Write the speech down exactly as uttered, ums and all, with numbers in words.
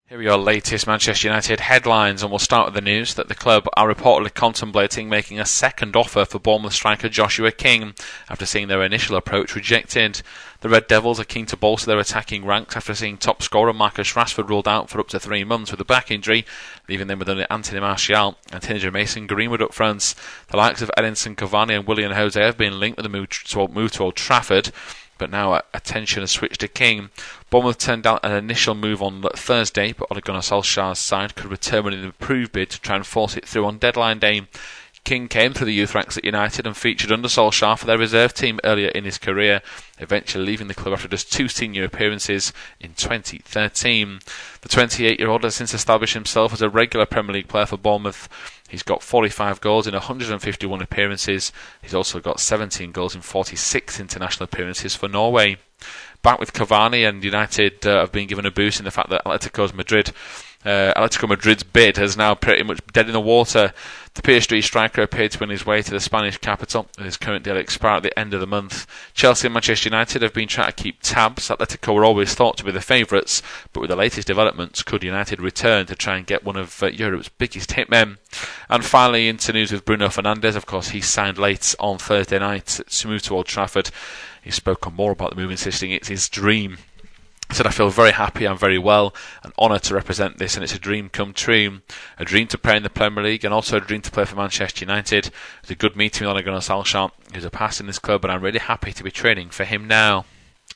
Here are your latest Manchester United headlines, and we'll start with the news that the club are reportedly contemplating making a second offer for Bournemouth striker Joshua King after seeing their initial approach rejected. The Red Devils are keen to bolster their attacking ranks after seeing top scorer Marcus Rashford ruled out for up to three months with a back injury, leaving them with only Anthony Martial and teenager Mason Greenwood up front. The likes of Edinson Cavani and Willian Jose have been linked with the move to, move to Old Trafford, but now attention has switched to King. Bournemouth turned down an initial move on Thursday, but Ole Gunnar Solskjaer's side could return with an improved bid to try and force it through on deadline day. King came through the youth ranks at United and featured under Solskjaer for their reserve team earlier in his career, eventually leaving the club after just two senior appearances in twenty thirteen. The twenty-eight-year-old has since established himself as a regular Premier League player for Bournemouth. He's got forty-five goals in one hundred fifty-one appearances. He's also got seventeen goals in forty-six international appearances for Norway. Back with Cavani, and United uh, have been given a boost in the fact that Atletico Madrid Uh, Atletico Madrid's bid has now pretty much dead in the water. The P S G striker appeared to win his way to the Spanish capital, with his current deal expire at the end of the month. Chelsea and Manchester United have been trying to keep tabs. Atletico were always thought to be the favourites, but with the latest developments, could United return to try and get one of uh, Europe's biggest hitmen? And finally, into news with Bruno Fernandes. Of course, he signed late on Thursday night to move to Old Trafford. He's spoken more about the move, insisting it's his dream. He said, "I feel very happy, I'm very well, and honoured to represent this, and it's a dream come true. A dream to play in the Premier League, and also a dream to play for Manchester United. It's a good meeting with Ole Gunnar Solskjaer, who's a past in this club, and I'm really happy to be training for him now."